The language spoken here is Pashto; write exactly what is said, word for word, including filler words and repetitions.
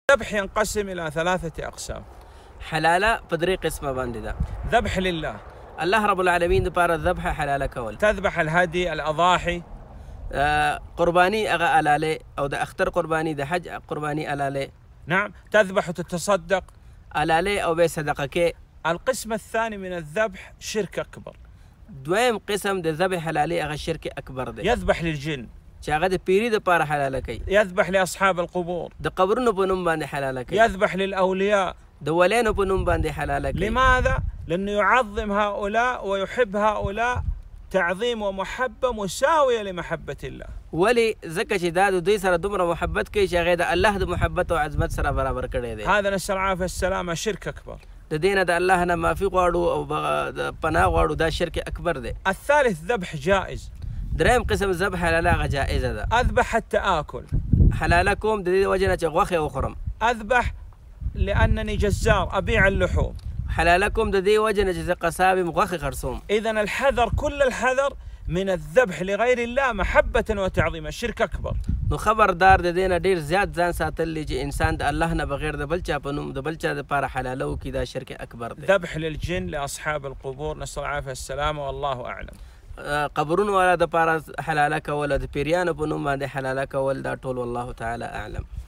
الذبح ينقسم إلى ثلاثة أقسام. حلاله بدري قسمه باندې ده. ذبح لله، الله رب العالمین لپاره ذبح حلاله کول. تذبح الهدي، الأضاحي. آه قرباني أغا ألاله أو ده أختر قرباني ده حج قرباني ألاله. نعم، تذبح وتتصدق ألاله أو بصدقك. القسم الثاني من الذبح شرك أكبر. دوام قسم ده ذبح حلاله أغا شرك أكبر ده. يذبح للجن. شاغه د پیری د پاره حلاله کوي. يذبح لأصحاب القبور. د قبرونو په نوم باندې حلاله کوي. يذبح للأولياء. د ولینو په نوم باندې حلاله کوي. لماذا؟ لأنه يعظم هؤلاء ويحب هؤلاء تعظيم ومحبة مساوية لمحبة الله. ولي ځکه چې دا د دوی سره دومره محبت کوي چې هغه د الله د محبت او عظمت سره برابر کړی دی. هذا نسأل العافية السلامة شرك أكبر. د دینه د الله نه معافي غواړو او پناه غواړو، دا شرک اکبر دی. الثالث ذبح جائز. دریم قسم ذبح حلاله هغه جائزه ده. أذبح حتى آكل. حلاله کوم د دې وجه نه چې غوښه وخورم. أذبح لأنني جزار أبيع اللحوم. حلاله کوم د دې وجه نه چې زه قصاب یم غوښه خرڅوم. إذن الحذر كل الحذر من الذبح لغير الله محبة وتعظيما، شرك أكبر. نو خبردار د دې نه ډیر زیات ځان ساتل چې انسان د الله نه بغیر د بل چا په نوم د بل چا لپاره حلاله وکړي، دا شرک اکبر دی. ذبح للجن لأصحاب القبور، نسأل العافية السلامة والله أعلم. قبرونو والا د پاره حلاله کول، د پیریانو په نوم باندې حلاله کول، دا ټول والله تعالی اعلم.